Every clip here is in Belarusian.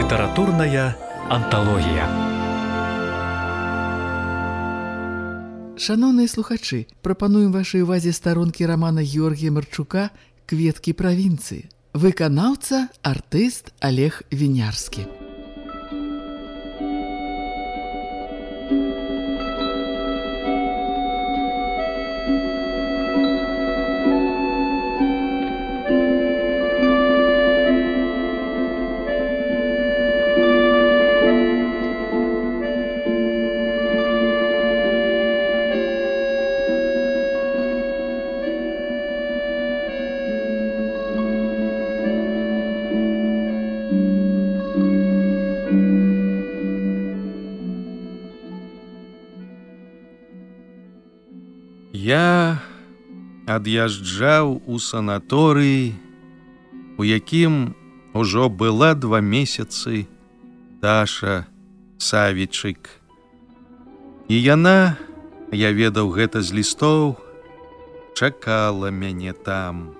Літаратурная анталогія. Шановныя слухачы, прапануем вашай увазе старонкі рамана Георгія Марчука «Кветкі правінцыі». Выканаўца, артыст Олег Вінярскі. Я ад'язджаў у санаторыі, у якім ужо была 2 месяцы Даша Савічык. І яна, я ведаў гэта з лістоў, чакала мяне там.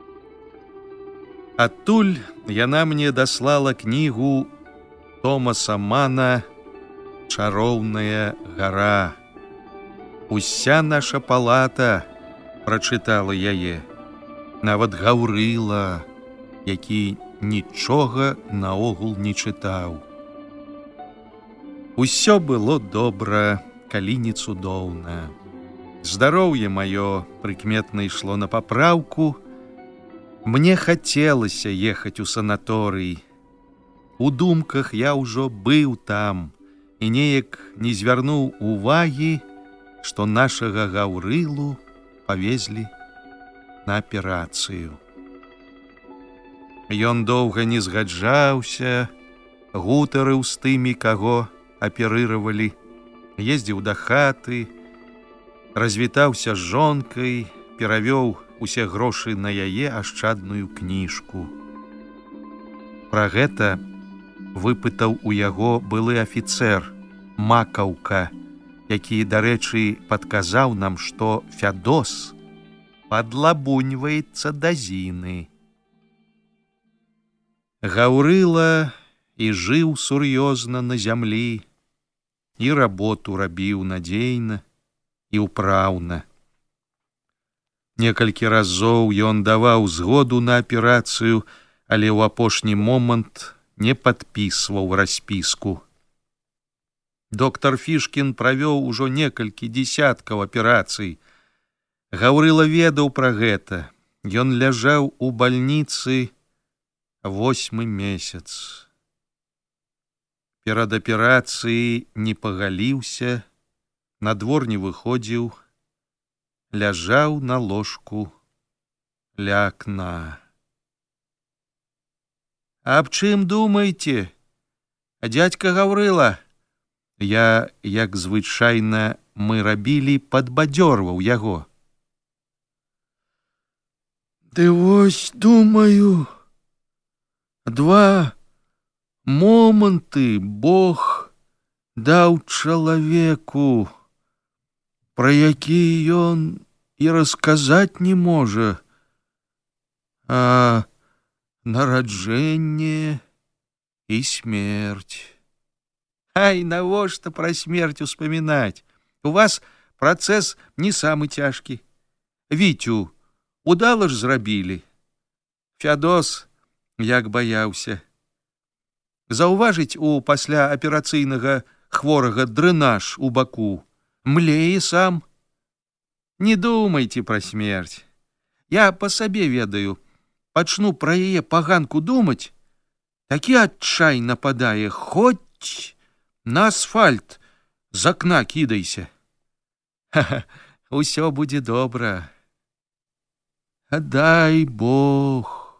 Адтуль яна мне даслала кнігу Томаса Мана «Чароўная гара». Уся наша палата прачытала яе, нават Гаўрыла, які нічога наогул не чытаў. Усё было добра, калі не цудоўна. Здароўе маё прыкметна ішло на папраўку. Мне хацелася ехаць у санаторый. У думках я ўжо быў там і неяк не звярнуў увагі, што нашага Гаўрылу павезлі на аперацыю. Ён доўга не згаджаўся, гутарыў з тымі, каго аперыравалі, ездзіў да хаты, развітаўся з жонкай, перавёў усе грошы на яе ашчадную кніжку. Пра гэта выпытаў у яго былы афіцэр Макаўка, які, дарэчы, падказаў нам, што Фядос падлабуньваецца да Зіны. Гаўрыла і жыў сур'ёзна на зямлі, і работу рабіў надзейна і ўпраўна. Некалькі разоў ён даваў згоду на аперацыю, але ў апошні момант не падпісваў распіску. Доктор Фішкін правёў ужо некалькі дзесяткаў аперацый. Гаўрыла ведаў пра гэта. Ён ляжаў у бальніцы 8 месяц. Перад аперацыяй не пагаліўся, на двор не выходзіў, ляжаў на ложку ля акна. «Аб чым думаеце, дзядзька Гаўрыла?» Я, як звычайна мы рабілі, падбадзёрваў яго. «Ды вось думаю, 2 моманты Бог даў чалавеку, пра які ён і расказаць не можа, а нараджэнне і смерць». Ай, навошта пра смерць успамінаць? У вас працэс не самы цяжкі. Вітю удала ж зрабілі. Фядос як баяўся. Заўважыць у пасляаперацыйнага хворага дрэнаж у баку, млее сам. Не думайце пра смерць. Я па сабе ведаю, пачну пра яе паганку думаць, такі адчай нападае, хоць на асфальт з акна кідайся. Ха-ха, усё будзе добра. Дай Бог.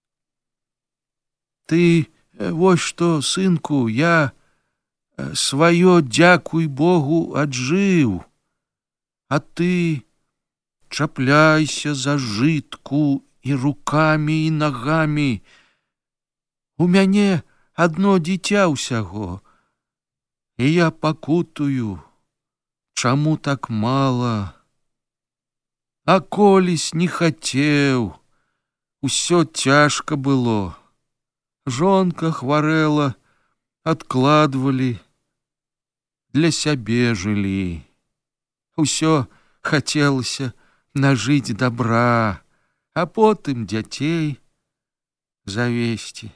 Ты вось што, сынку, я сваё, дзякуй Богу, аджыў, а ты чапляйся за жытку і рукамі, і нагамі. У мяне адно дзіця ўсяго, і я пакутую, чаму так мала. А колісь не хацеў, усё цяжка было. Жонка хварэла, адкладвалі, для сябе жылі. Усё хацелася нажыць добра, а потым дзяцей завесці.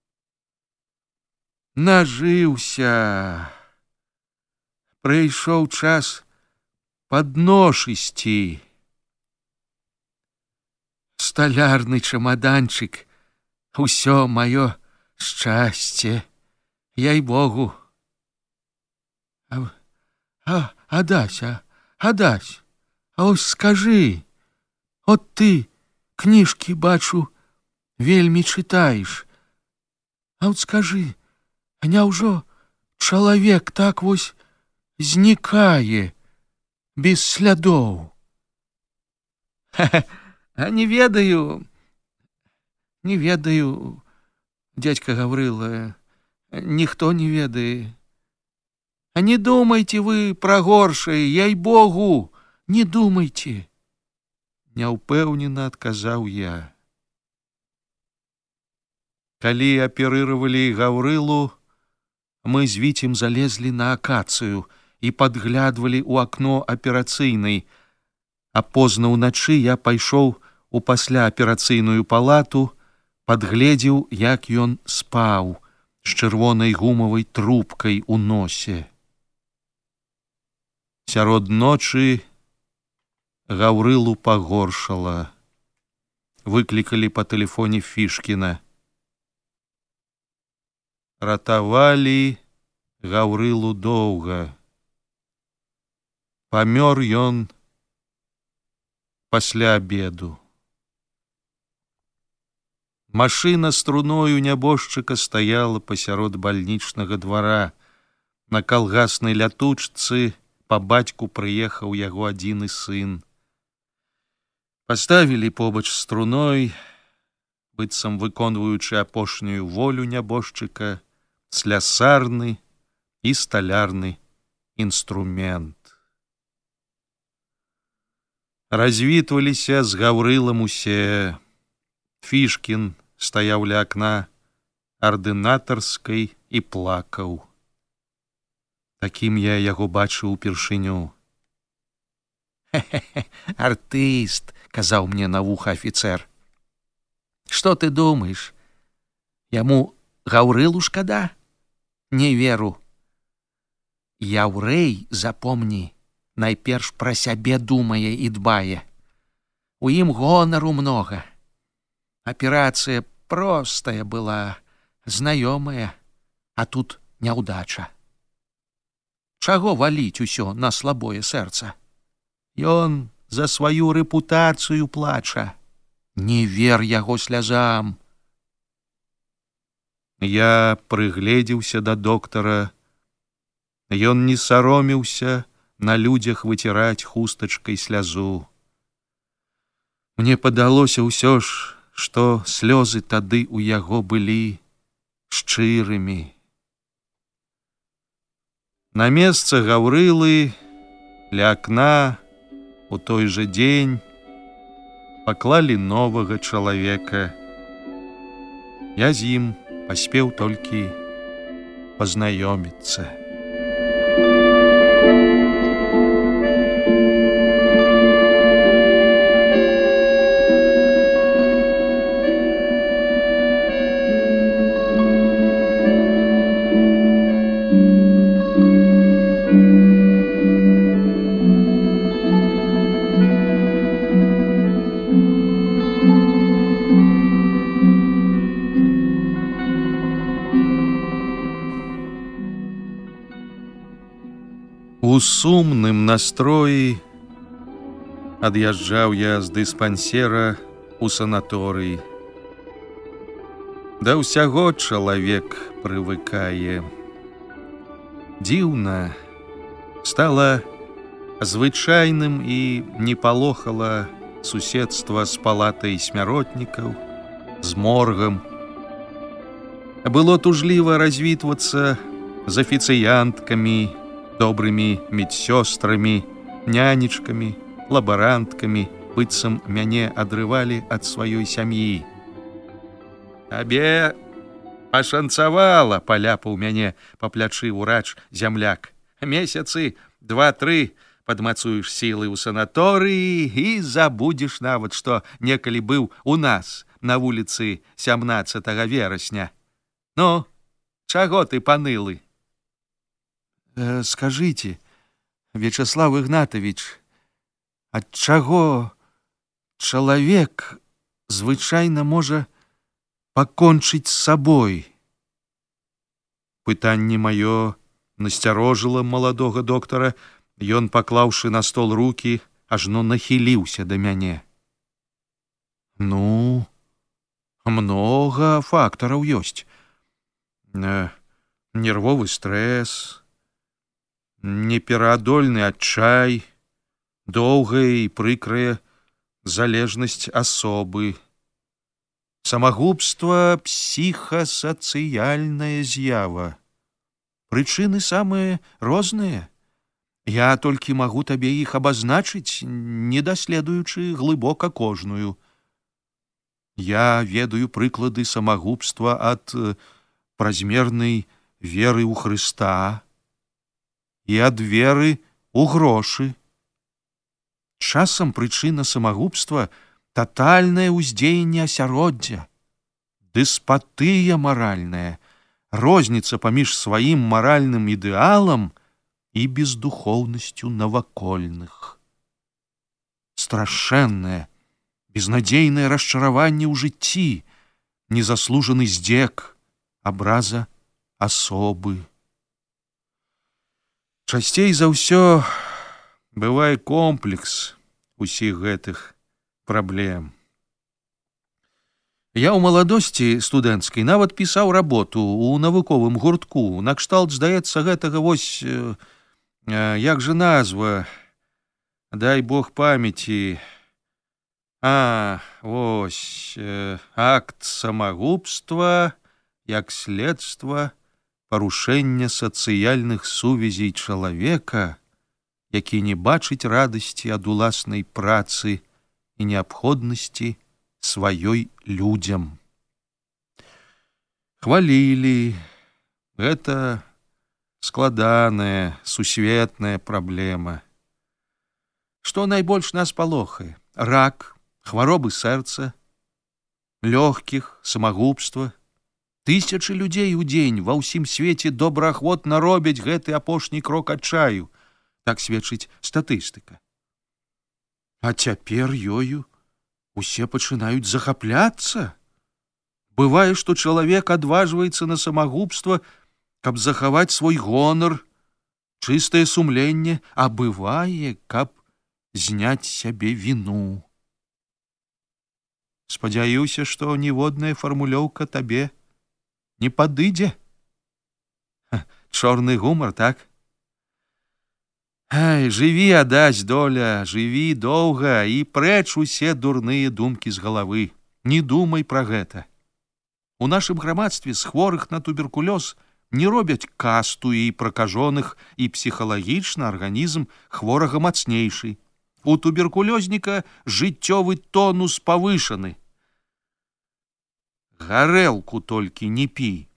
Нажыўся. Прыйшоў час пад нож ісці. Сталярны чамаданчык, усё маё шчасце, яй-богу. Адась, а ось скажы, от ты кніжкі, бачу, вельмі чытаеш. А от скажы, няўжо чалавек так вось знікае без слядоў? А не ведаю, дядька Гаврыла, ніхто не ведае. А не думайте вы пра горшае, яй-богу, не думайте. Няўпэўнена адказаў я. Калі аперыравалі Гаўрылу, мы з Віцем залезлі на акацыю і падглядвалі ў акно аперацыйнай, а позна ўначы я пайшоў у пасляаперацыйную палату, падгледзеў, як ён спаў з чырвонай гумавай трубкай у носе. Сярод ночы Гаўрылу пагоршала. Выклікалі па тэлефоне Фішкіна. Ратавалі Гаўрылу доўга. Памёр ён пасля абеду. Машына з труною нябожчыка стаяла пасярод бальнічнага двара. На калгаснай лятучцы па бацьку прыехаў яго адзіны сын. Паставілі побач з труной, быццам выконваючы апошнюю волю нябожчыка, слясарны і сталярны інструмент. Развітваліся з Гаўрылам усе. Фішкін стаяў ля акна ардынатарскай і плакаў. Такім я яго бачыў упершыню. «Артыст», — казаў мне на вуха афіцэр. «Што ты думаеш? Яму Гаўрылу шкада? Не веру. Яўрэй, запомні, найперш пра сябе думае і дбае. У ім гонару многа. Аперацыя простая была, знаёмая, а тут няўдача. Чаго валіць усё на слабое сэрца? Ён за сваю рэпутацыю плача. Не вер яго слязам». Я прыгледзеўся да доктара. Ён не саромеўся на людзях выціраць хустачкай слязу. Мне падалося ўсё ж, што слёзы тады ў яго былі шчырымі. На месца Гаўрылы ля акна у той жа дзень паклалі новага чалавека. Я з ім паспеў толькі пазнаёміцца. У сумным настроі ад'язджаў я з дыспансера у санаторый. Да ўсяго чалавек прывыкае. Дзіўна стала звычайным і не палохала суседства з палатай смяротнікаў, з моргам. Было тужліва развітвацца з афіцыянткамі, добрымі медсёстрамі, нянечкамі, лабаранткамі, быццам мяне адрывалі ад сваёй сям'і. «Табе Пашанцавала, паляпаў мяне па плячы ўрач зямляк. Месяцы 2-3 падмацуеш сілы ў санаторыі і забудзеш нават, што некалі быў у нас на вуліцы 17 верасня. Ну, чаго ты панылы? Скажите, Вячеслав Игнатович, ад чаго чалавек звычайна можа пакончыць з сабой? Пытанне маё насцярожыла маладога доктара. Ён, паклаўшы на стол рукі, ажно нахіліўся да мяне. Ну, многа фактараў ёсць. Нервовы стрэс, непераадольны адчай, доўгая і прыкрая залежнасць асобы, самагубства, псіхасацыяльная з'ява. Прычыны самыя розныя. Я толькі магу табе іх абазначыць, не даследуючы глыбока кожную. Я ведаю прыклады самагубства ад празмернай веры ў Хрыста і ад веры ў грошы. Часам прычына самагубства — татальнае ўздзеянне асяроддзя, дэспатыя маральная, розніца паміж сваім маральным ідэалам і бездухоўнасцю навакольных. Страшэннае, безнадзейнае расчараванне ў жыцці, незаслужаны здзек, абраза асобы. Часцей за ўсё бывае комплекс усіх гэтых праблем. Я ў маладосці студэнцкай нават пісаў работу ў навуковым гуртку, накшталт, здаецца, гэтага вось, як жа назва, дай Бог памяці, вось, акт самагубства як следства парушэння сацыяльных сувязей чалавека, які не бачыць радасці ад уласнай працы і неабходнасці сваёй людзям. Хвалілі, гэта складаная, сусветная праблема. Што найбольш нас палохае? Рак, хваробы сэрца, лёгкіх, самагубства. Тысячы людзей у дзень ва ўсім свеце добраахвотна робяць гэты апошні крок адчаю. Так сведчыць статыстыка. А цяпер ёю усе пачынаюць захапляцца. Бывае, што чалавек адважваецца на самагубства, каб захаваць свой гонар, чыстае сумленне, а бывае, каб зняць сябе віну. Спадзяюся, што ніводная фармулёўка табе не падыдзе. Чорны гумар, так? Жыві, аддаць, доля, жыві доўга і прэч усе дурныя думкі з галавы. Не думай пра гэта. У нашым грамадстве з хворых на туберкулёз не робяць касту і пракажоных, і псіхалагічна арганізм хворага мацнейшы. У туберкулёзніка жыццёвы тонус павышаны. Гарэлку толькі не пі.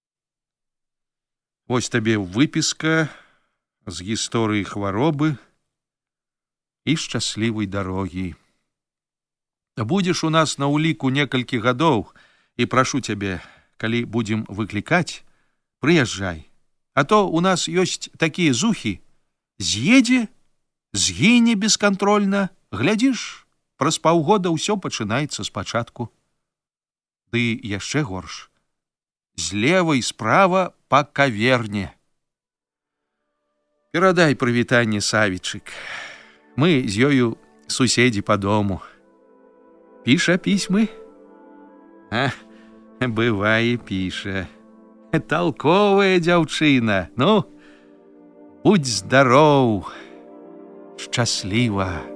Вось табе выпіска з гісторыі хваробы і шчаслівай дарогі. Будзеш у нас на ўліку некалькі гадоў, і прашу цябе, калі будзем выклікаць, прыязджай. А то у нас ёсць такія зухі, з'едзе, згіне бескантрольна, глядзіш, праз паўгода ўсё пачынаецца спачатку. Ды яшчэ горш. Злева і справа па каверне. Перадай прывітанне Савічык. Мы з ёю суседзі па дому. Піша пісьмы? Бывае, піша. Талковая дзяўчына. Ну, будь здароў, шчасліва.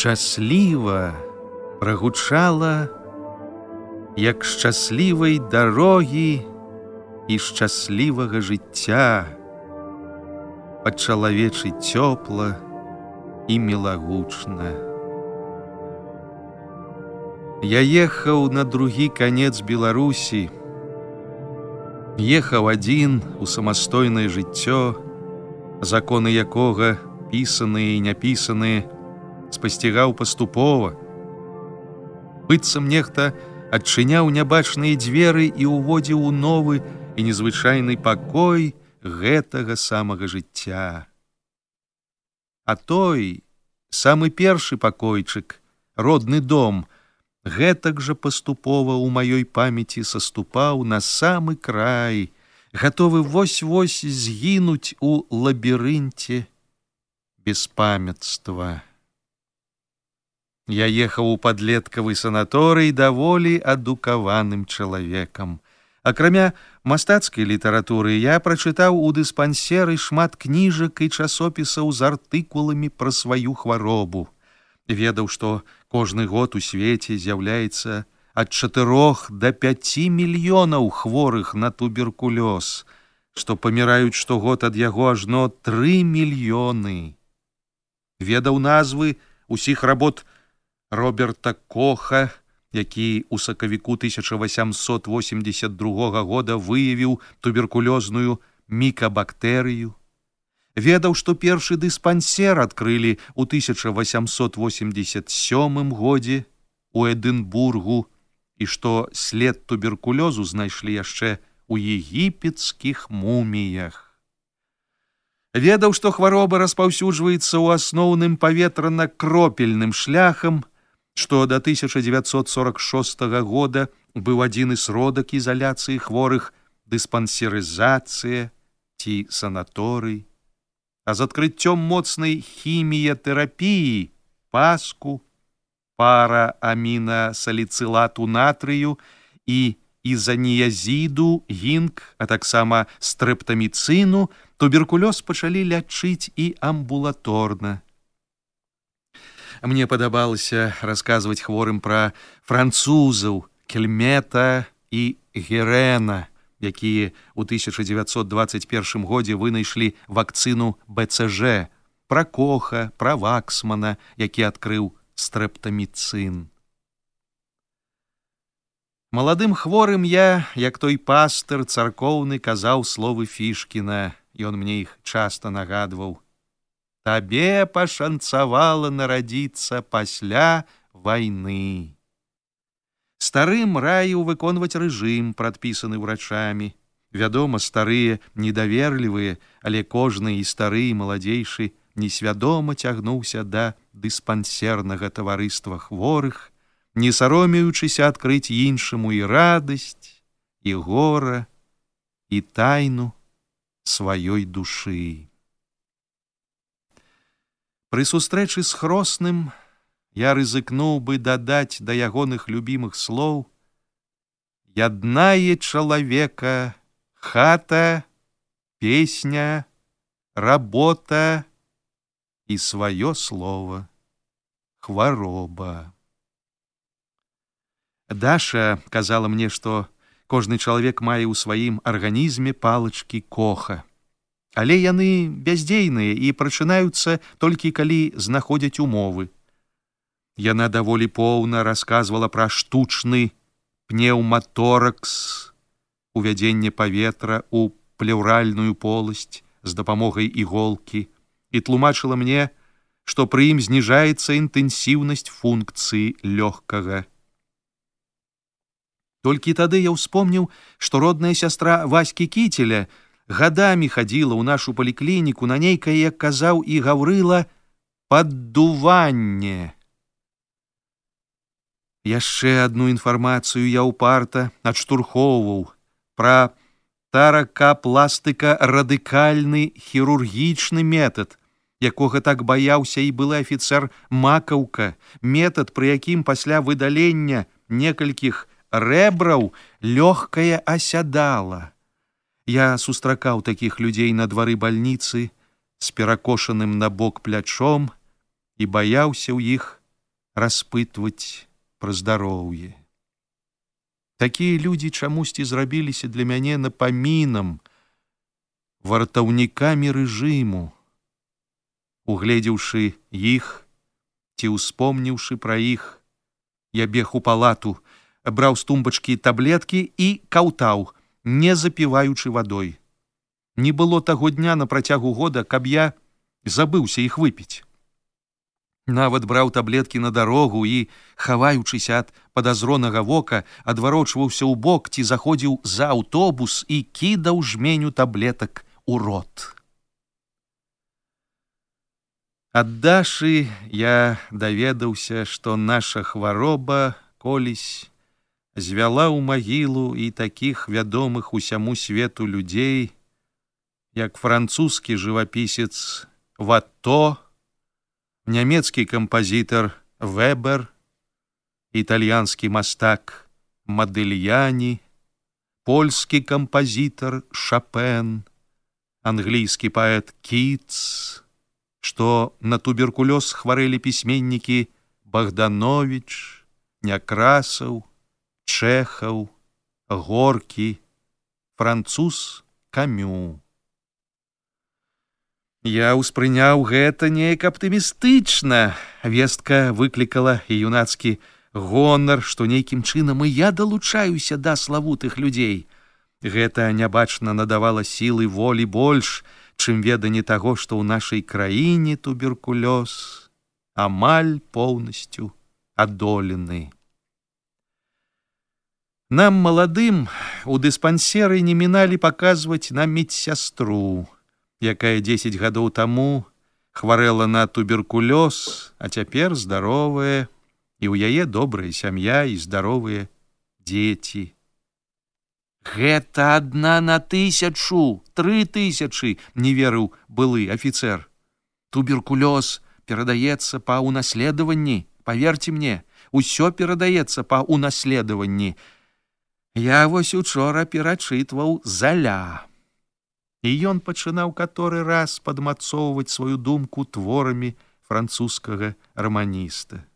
шчасліва прагучала, як шчаслівай дарогі і шчаслівага жыцця, па-чалавечы цёпла і мілагучна. Я ехаў на другі канец Беларусі, ехаў адзін у самастойнае жыццё, законы якога, пісаныя і няпісаныя, спасцігаў паступова. Быццам нехта адчыняў нябачныя дзверы і ўводзіў у новы і незвычайны пакой гэтага самага жыцця. А той, самы першы пакойчык, родны дом, гэтак жа паступова ў маёй памяці саступаў на самы край, гатовы вось-вось згінуць у лабірынце беспамятства. Я ехаў у падлеткавы санаторый даволі адукаваным чалавекам. Акрамя мастацкай літаратуры я прачытаў у дыспансеры шмат кніжак і часопісаў з артыкуламі пра сваю хваробу. Ведаў, што кожны год у свеце з'яўляецца ад 4 до 5 мільёнаў хворых на туберкулёз, што паміраюць штогод ад яго ажно 3 мільёны. Ведаў назвы усіх работ Роберта Коха, які ў сакавіку 1882 года выявіў туберкулёзную мікабактэрыю. Ведаў, што першы дыспансер адкрылі ў 1887 годзе у Эдынбургу і што след туберкулёзу знайшлі яшчэ у егіпецкіх муміях. Ведаў, што хвароба распаўсюджваецца ў асноўным паветрана-кропельным шляхам, што да 1946 года быў адзіны сродак ізаляцыі хворых дыспансерызацыя ці санаторый, а з адкрыццём моцнай хіміятэрапіі паску, параамінасаліцылату натрыю і ізаніязіду, гінк, а таксама стрэптаміцыну, туберкулёз пачалі лячыць і амбулаторна. Мне падабалася расказваць хворым пра французаў Кельмета і Герена, якія ў 1921 годзе вынайшлі вакцыну БЦЖ, пра Коха, пра Ваксмана, які адкрыў стрэптаміцын. Маладым хворым я, як той пастыр царкоўны, казаў словы Фішкіна, ён мне іх часта нагадваў: «Табе пашанцавала нарадзіцца пасля вайны». Старым раіў выконваць рэжым, прадпісаны ўрачамі. Вядома, старыя недаверлівыя, але кожны і стары, і маладзейшы несвядома цягнуўся да дыспансернага таварыства хворых, не саромеючыся адкрыць іншаму і радасць, і гора, і тайну сваёй душы. Пры сустрэчы з хросным я рызыкнуў бы дадаць да ягоных любімых слоў: «Яднае чалавека хата, песня, работа і сваё слова — хвароба». Даша казала мне, што кожны чалавек мае ў сваім арганізме палачкі Коха. Але яны бяздзейныя і прачынаюцца толькі калі знаходзяць умовы. Яна даволі поўна расказвала пра штучны пнеўматоракс, увядзенне паветра ў плеўральную поласць з дапамогай іголкі, і тлумачыла мне, што пры ім зніжаецца інтэнсіўнасць функцыі лёгкага. Толькі тады я ўспомніў, што родная сястра Ваські Кіцеля гадамі хадзіла ў нашу паліклініку на нейкае, як казаў і Гаўрыла, паддуванне. Яшчэ адну інфармацыю я ўпарта адштурхоўваў пра таракапластыка-радыкальны хірургічны метад, якога так баяўся і былы афіцэр Макаўка, метад, пры якім пасля выдалення некалькіх рэбраў лёгкае асядала. Я сустракаў такіх людзей на двары бальніцы з перакошаным на бок плячом і баяўся ў іх распытваць пра здароўе. Такія людзі чамусьці зрабіліся для мяне напамінам, вартаўнікамі рэжыму. Угледзеўшы іх ці ўспомніўшы пра іх, я бег у палату, браў з тумбачкі таблеткі і каўтаў, не запіваючы вадой. Не было таго дня на працягу года, каб я забыўся іх выпіць. Нават браў таблеткі на дарогу і, хаваючыся ад падазронага вока, адварочваўся ў бок ці заходзіў за аўтобус і кідаў жменю таблетак у рот. Ад Дашы я даведаўся, што наша хвароба колісь звяла ў магілу і такіх вядомых усяму свету людзей, як французскі жывапісец Ватто, нямецкі кампазітар Вебер, італьянскі мастак Мадэльяні, польскі кампазітар Шапен, англійскі паэт Кітс, што на туберкулёз хварэлі пісьменнікі Богданович, Някрасаў, Чэхаў, Горкі, француз Камю. Я ўспрыняў гэта неяк аптымістычна. Вестка выклікала і юнацкі гонар, што нейкім чынам і я далучаюся да славутых людзей. Гэта нябачна надавала сілы волі больш, чым веданне таго, што ў нашай краіне туберкулёз амаль поўнасцю адолены. Нам, маладым, у дыспансеры не міналі паказваць на медсястру, якая 10 гадоў таму хварэла на туберкулёз, а цяпер здаровая, і ў яе добрая сям'я і здаровыя дзеці. Гэта 1 на 1000, 3000, не верыў былы афіцэр. Туберкулёз перадаецца па унаследаванні, паверце мне, усё перадаецца па унаследаванні. Я вось учора перачытваў Заля. І ён пачынаў каторы раз падмацоўваць сваю думку творамі французскага раманіста.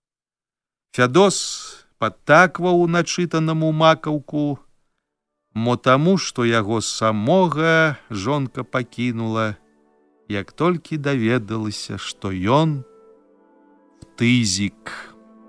Фядос падтакваў начытанаму макаўку, мо таму, што яго самога жонка пакінула, як толькі даведалася, што ён фтызік.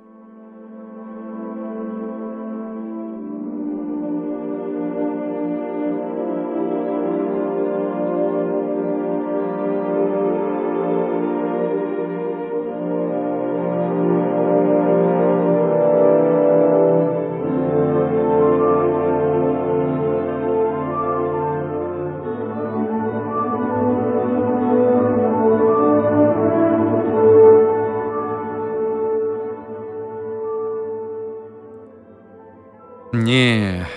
Не,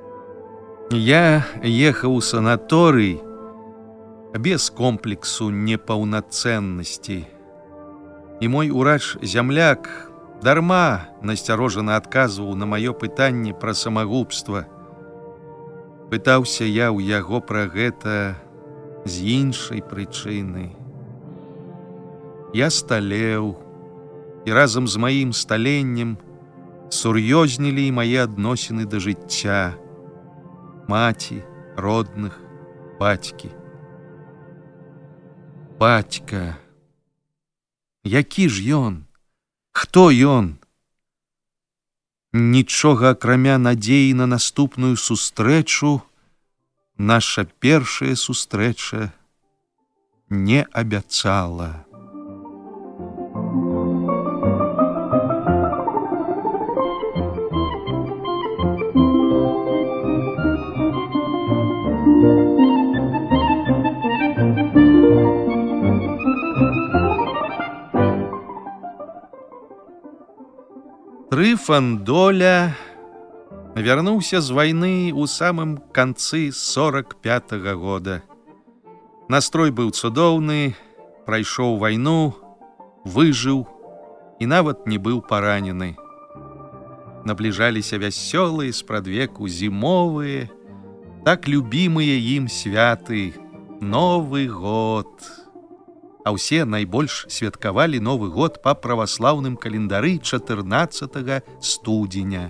я ехаў у санаторый без комплексу непаўнацэннасці. І мой урач-зямляк дарма насцярожана адказваў на маё пытанне пра самагубства. Пытаўся я ў яго пра гэта з іншай прычыны. Я сталеў, і разам з маім сталеннем сур'ёзнілі і мае адносіны да жыцця, маці, родных, бацькі. Бацька. Які ж ён? Хто ён? Нічога акрамя надзеі на наступную сустрэчу наша першая сустрэча не абяцала. Трыфан Доля вярнуўся з вайны ў самым канцы 45-го года. Настрой быў цудоўны, прайшоў вайну, выжыў і нават не быў паранены. Набліжаліся вясёлыя спрадвеку зімовыя, так любімыя ім святы, Новы год. а ўсе найбольш святкавалі Новы год па праваслаўным календары 14 студзеня.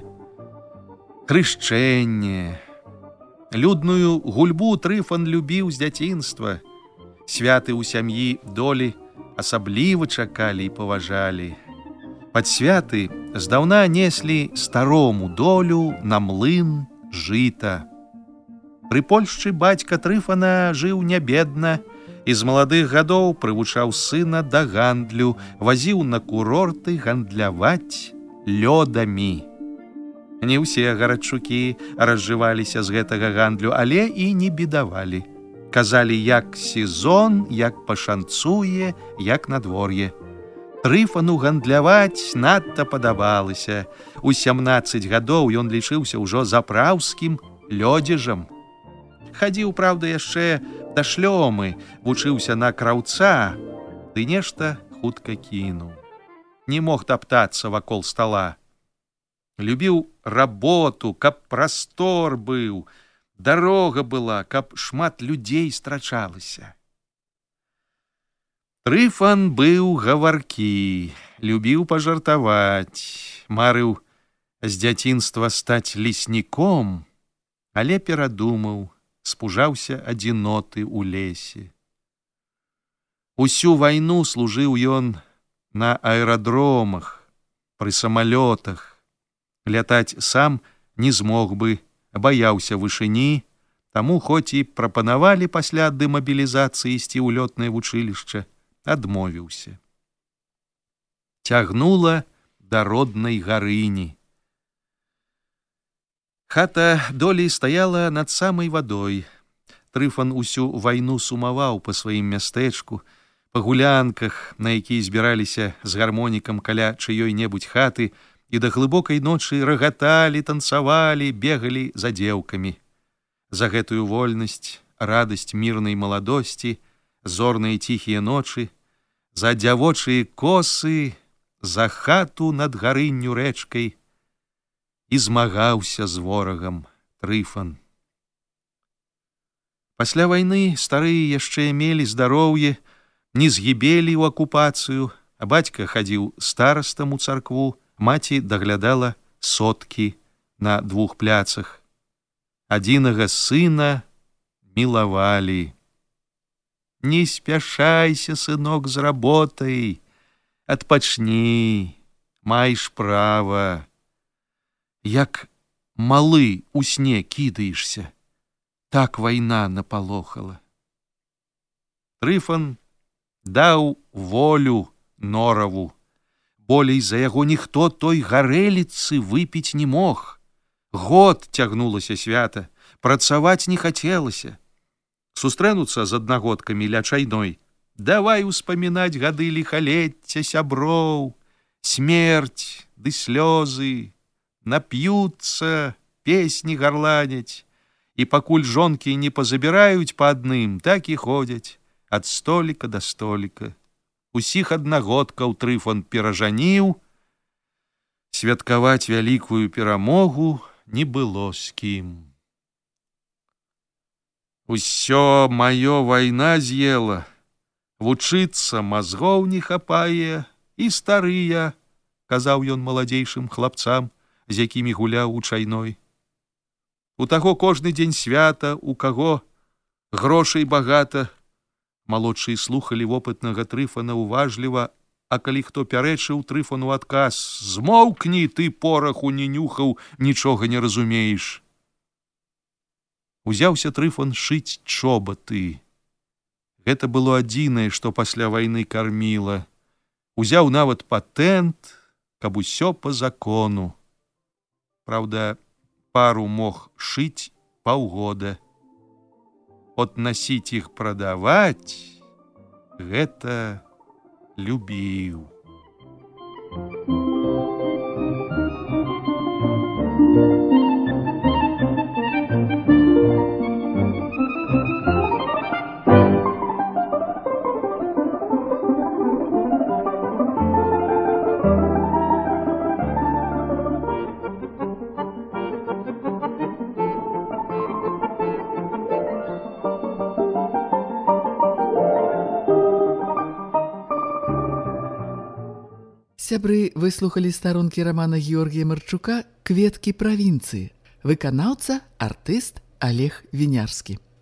Хрышчэнне. Людную гульбу Трыфан любіў з дзяцінства. Святы ў сям'і долі асабліва чакалі і паважалі. Пад святы здаўна неслі старому долю на млын жыта. Пры Польшчы бацька Трыфана жыў нябедна і з маладых гадоў прывучаў сына да гандлю, вазіў на курорты гандляваць лёдамі. Не ўсе гарадчукі разжываліся з гэтага гандлю, але і не бедавалі. Казалі, як сезон, як пашанцуе, як надвор'е. Трыфану гандляваць надта падабалася. У 17 гадоў ён лічыўся ўжо запраўскім лёдзежам. Хадзіў, праўда, яшчэ да шлёмы, вучыўся на краўца, ды нешта хутка кінуў. Не мог таптацца вакол стала. Любіў работу, каб прастор быў, дарога была, каб шмат людзей страчалася. Трыфан быў гаваркі, любіў пажартаваць, марыў з дзяцінства стаць лесніком, але перадумаў, спужаўся адзіноты ў лесе. Усю вайну служыў ён на аэрадромах, пры самалётах. Лятаць сам не змог бы, баяўся вышыні, таму хоць і прапанавалі пасля дэмабілізацыі ісці ў лётнае вучылішча, адмовіўся. Цягнула да роднай гарыні. Хата долі стаяла над самай вадой. Трыфан усю вайну сумаваў па сваім мястэчку, па гулянках, на якія збіраліся з гармонікам каля чыёй-небудзь хаты, і да глыбокай ночы рагаталі, танцавалі, бегалі за дзеўкамі. За гэтую вольнасць, радасць мірнай маладосці, зорныя ціхія ночы, за дзявочыя косы, за хату над гарынню рэчкай і змагаўся з ворагам Трыфан. Пасля вайны старыя яшчэ мелі здароўе, не згібелі ў акупацыю, а бацька хадзіў старастам у царкву, маці даглядала соткі на 2 пляцах. Адзінага сына мілавалі. Не спяшайся, сынок, з работай, адпачні, маеш права. Як малы у сне кідаешся, так вайна напалохала. Трыфан даў волю нораву. Болей за яго ніхто той гарэліцы выпіць не мог. Год цягнулася свята, працаваць не хацелася. Сустрэнуцца з аднагодкамі ля чайной. Давай успамінаць гады ліхалецця сяброў, смерць ды слёзы, нап'юцца, песні гарланяць, і пакуль жонкі не пазабіраюць па адным, так і ходзяць ад століка да століка. Усіх аднагодкаў Трыфан перажаніў, святкаваць вялікую перамогу не было з кім. Усё маё вайна з'ела, вучыцца мазгоў не хапае, і старыя, казаў ён маладзейшым хлапцам, з якімі гуляў у чайной. У таго кожны дзень свята, у каго грошай багата. Малодшыя слухалі вопытнага Трыфана уважліва, а калі хто пярэчыў Трыфану адказ: «Змоўкні, ты пораху не нюхаў, нічога не разумееш». Узяўся Трыфан шыць чобаты. Гэта было адзінае, што пасля вайны карміла. Узяў нават патэнт, каб усё па закону. Праўда, пару мог шыць паўгода. От насіць іх прадаваць, гэта любіў. Сябры, выслухалі старонкі рамана Георгія Марчука «Кветкі правінцыі». Выканаўца, артыст Олег Вінярскі.